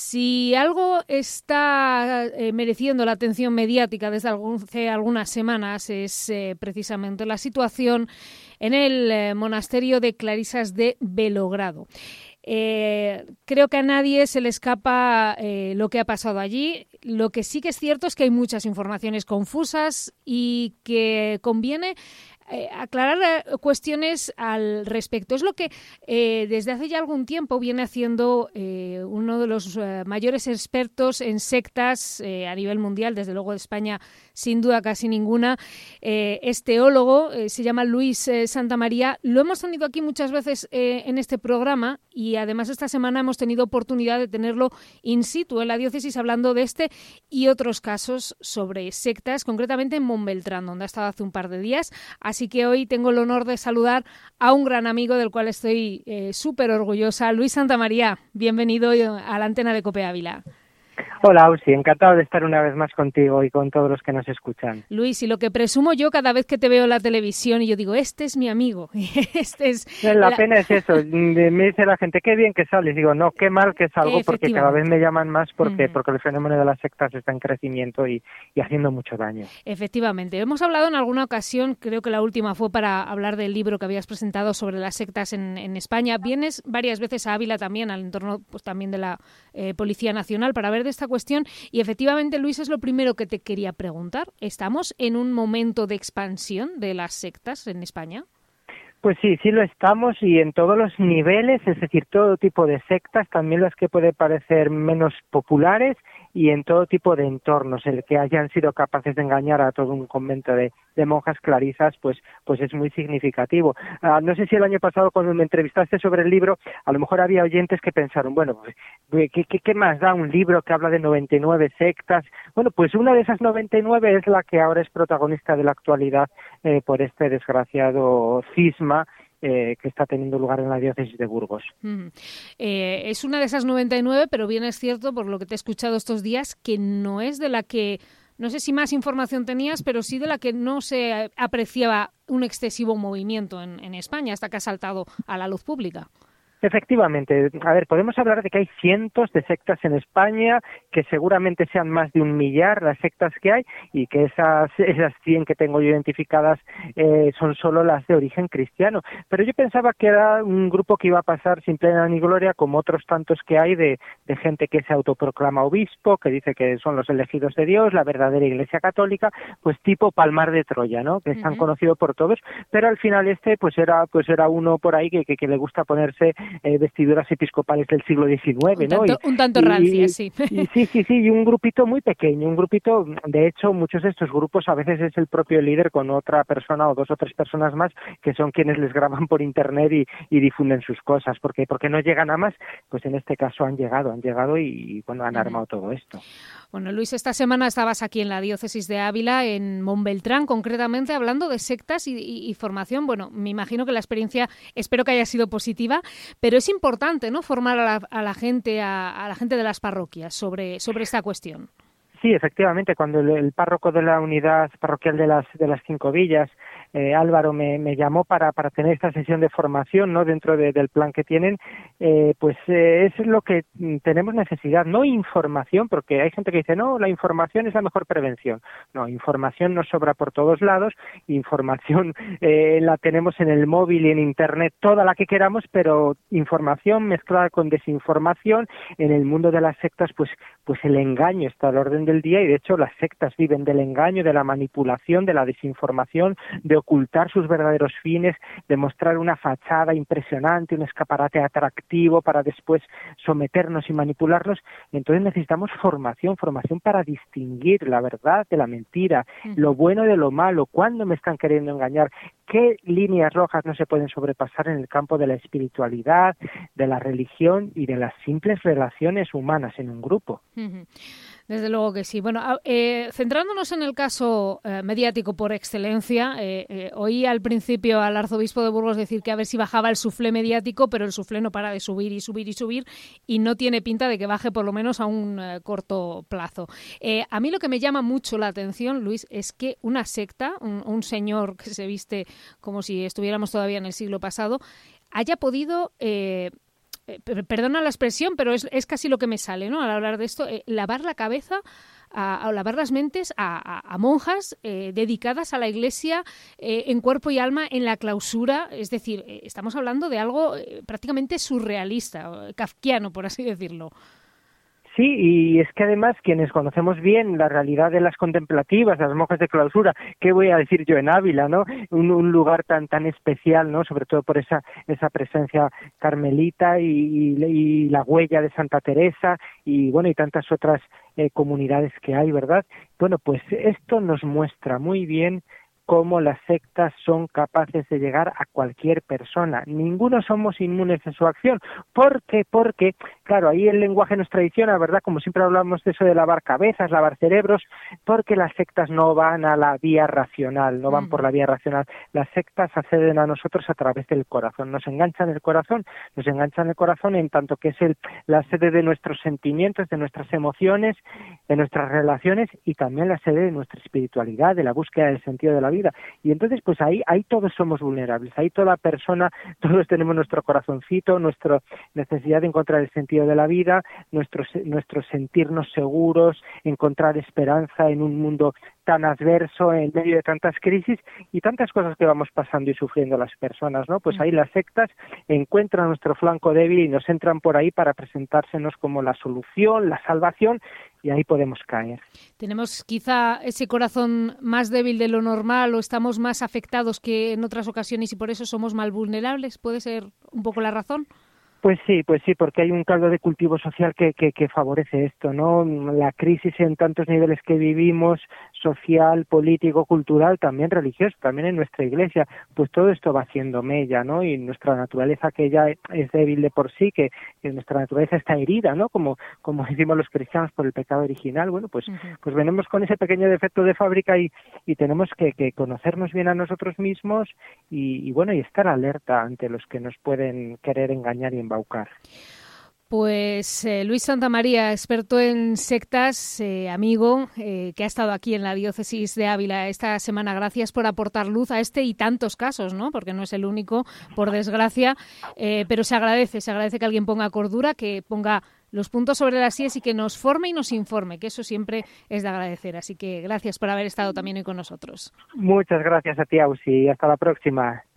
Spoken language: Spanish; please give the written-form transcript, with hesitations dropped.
Si algo está mereciendo la atención mediática desde hace algunas semanas es precisamente la situación en el monasterio de Clarisas de Belogrado. Creo que a nadie se le escapa lo que ha pasado allí. Lo que sí que es cierto es que hay muchas informaciones confusas y que conviene aclarar cuestiones al respecto. Es lo que desde hace ya algún tiempo viene haciendo uno de los mayores expertos en sectas a nivel mundial, desde luego de España sin duda casi ninguna. Es teólogo, se llama Luis Santamaría. Lo hemos tenido aquí muchas veces en este programa y además esta semana hemos tenido oportunidad de tenerlo in situ en la diócesis hablando de este y otros casos sobre sectas, concretamente en Montbeltrán, donde ha estado hace un par de días. Así que hoy tengo el honor de saludar a un gran amigo del cual estoy súper orgullosa, Luis Santamaría. Bienvenido a la antena de COPE Ávila. Hola, Ausi, encantado de estar una vez más contigo y con todos los que nos escuchan. Luis, y lo que presumo yo cada vez que te veo en la televisión y yo digo, este es mi amigo, La pena es eso, me dice la gente, qué bien que sales, digo, no, qué mal que salgo, porque cada vez me llaman más porque el fenómeno de las sectas está en crecimiento y haciendo mucho daño. Efectivamente, hemos hablado en alguna ocasión, creo que la última fue para hablar del libro que habías presentado sobre las sectas en España. Vienes varias veces a Ávila también, al entorno pues también de la Policía Nacional, para ver de esta cuestión y efectivamente, Luis, es lo primero que te quería preguntar. ¿Estamos en un momento de expansión de las sectas en España? Pues sí lo estamos y en todos los niveles, es decir, todo tipo de sectas, también las que pueden parecer menos populares y en todo tipo de entornos. El que hayan sido capaces de engañar a todo un convento de monjas clarisas, pues es muy significativo. No sé si el año pasado cuando me entrevistaste sobre el libro, a lo mejor había oyentes que pensaron, bueno, pues, ¿qué más da un libro que habla de 99 sectas? Bueno, pues una de esas 99 es la que ahora es protagonista de la actualidad por este desgraciado cisma que está teniendo lugar en la diócesis de Burgos. Es una de esas 99, pero bien es cierto, por lo que te he escuchado estos días, que no es de la que, no sé si más información tenías, pero sí de la que no se apreciaba un excesivo movimiento en España hasta que ha saltado a la luz pública. Efectivamente. A ver, podemos hablar de que hay cientos de sectas en España, que seguramente sean más de 1 millar las sectas que hay, y que esas 100 que tengo yo identificadas son solo las de origen cristiano. Pero yo pensaba que era un grupo que iba a pasar sin pena ni gloria, como otros tantos que hay de gente que se autoproclama obispo, que dice que son los elegidos de Dios, la verdadera Iglesia Católica, pues tipo Palmar de Troya, ¿no? Que es tan conocido por todos, pero al final pues era uno por ahí que le gusta ponerse vestiduras episcopales del siglo XIX, ¿no? Un tanto rancias, sí. Sí, y un grupito muy pequeño, de hecho, muchos de estos grupos a veces es el propio líder con otra persona o 2 o 3 personas más que son quienes les graban por internet y difunden sus cosas, porque no llegan a más, pues en este caso han llegado y bueno, han armado todo esto. Bueno, Luis, esta semana estabas aquí en la diócesis de Ávila, en Montbeltrán, concretamente, hablando de sectas y formación. Bueno, me imagino que la experiencia, espero que haya sido positiva, pero es importante, ¿no?, formar a la gente de las parroquias sobre esta cuestión. Sí, efectivamente, cuando el párroco de la unidad parroquial de las 5 villas, Álvaro, me llamó para tener esta sesión de formación, ¿no?, dentro del plan que tienen, es lo que tenemos necesidad, no información, porque hay gente que dice, no, la información es la mejor prevención. No, información nos sobra por todos lados, información la tenemos en el móvil y en internet, toda la que queramos, pero información mezclada con desinformación. En el mundo de las sectas, pues el engaño está al orden del día, y de hecho las sectas viven del engaño, de la manipulación, de la desinformación, de ocultar sus verdaderos fines, de mostrar una fachada impresionante, un escaparate atractivo para después someternos y manipularnos. Entonces necesitamos formación para distinguir la verdad de la mentira, lo bueno de lo malo, cuándo me están queriendo engañar, qué líneas rojas no se pueden sobrepasar en el campo de la espiritualidad, de la religión y de las simples relaciones humanas en un grupo. Desde luego que sí. Bueno, centrándonos en el caso mediático por excelencia, oí al principio al arzobispo de Burgos decir que a ver si bajaba el suflé mediático, pero el suflé no para de subir y no tiene pinta de que baje por lo menos a un corto plazo. A mí lo que me llama mucho la atención, Luis, es que una secta, un señor que se viste como si estuviéramos todavía en el siglo pasado, haya podido perdona la expresión, pero es casi lo que me sale, ¿no? Al hablar de esto, lavar la cabeza o lavar las mentes a monjas dedicadas a la Iglesia en cuerpo y alma en la clausura. Es decir, estamos hablando de algo prácticamente surrealista, kafkiano, por así decirlo. Sí, y es que además quienes conocemos bien la realidad de las contemplativas, las monjas de clausura, ¿qué voy a decir yo en Ávila, no? Un lugar tan especial, ¿no? Sobre todo por esa presencia carmelita y la huella de Santa Teresa y bueno, y tantas otras comunidades que hay, ¿verdad? Bueno, pues esto nos muestra muy bien cómo las sectas son capaces de llegar a cualquier persona. Ninguno somos inmunes de su acción. ¿Por qué? Porque, claro, ahí el lenguaje nos traiciona, ¿verdad? Como siempre hablamos de eso de lavar cabezas, lavar cerebros, porque las sectas no van a la vía racional, no van por la vía racional. Las sectas acceden a nosotros a través del corazón, nos enganchan el corazón en tanto que es la sede de nuestros sentimientos, de nuestras emociones, de nuestras relaciones y también la sede de nuestra espiritualidad, de la búsqueda del sentido de la vida. Y entonces pues ahí todos somos vulnerables, ahí toda persona, todos tenemos nuestro corazoncito, nuestra necesidad de encontrar el sentido de la vida, nuestro sentirnos seguros, encontrar esperanza en un mundo tan adverso, en medio de tantas crisis y tantas cosas que vamos pasando y sufriendo las personas, ¿no? Pues ahí las sectas encuentran nuestro flanco débil y nos entran por ahí para presentársenos como la solución, la salvación, y ahí podemos caer. ¿Tenemos quizá ese corazón más débil de lo normal o estamos más afectados que en otras ocasiones y por eso somos más vulnerables? ¿Puede ser un poco la razón? Pues sí, porque hay un caldo de cultivo social que favorece esto, ¿no? La crisis en tantos niveles que vivimos, social, político, cultural, también religioso, también en nuestra iglesia, pues todo esto va haciendo mella, ¿no? Y nuestra naturaleza, que ya es débil de por sí, que nuestra naturaleza está herida, ¿no? Como decimos los cristianos por el pecado original, bueno, pues venimos con ese pequeño defecto de fábrica y tenemos que conocernos bien a nosotros mismos y bueno, y estar alerta ante los que nos pueden querer engañar y embaucar. Pues Luis Santamaría, experto en sectas, amigo, que ha estado aquí en la diócesis de Ávila esta semana. Gracias por aportar luz a este y tantos casos, ¿no? Porque no es el único, por desgracia, pero se agradece que alguien ponga cordura, que ponga los puntos sobre las íes y que nos forme y nos informe, que eso siempre es de agradecer. Así que gracias por haber estado también hoy con nosotros. Muchas gracias a ti, Ausi, y hasta la próxima.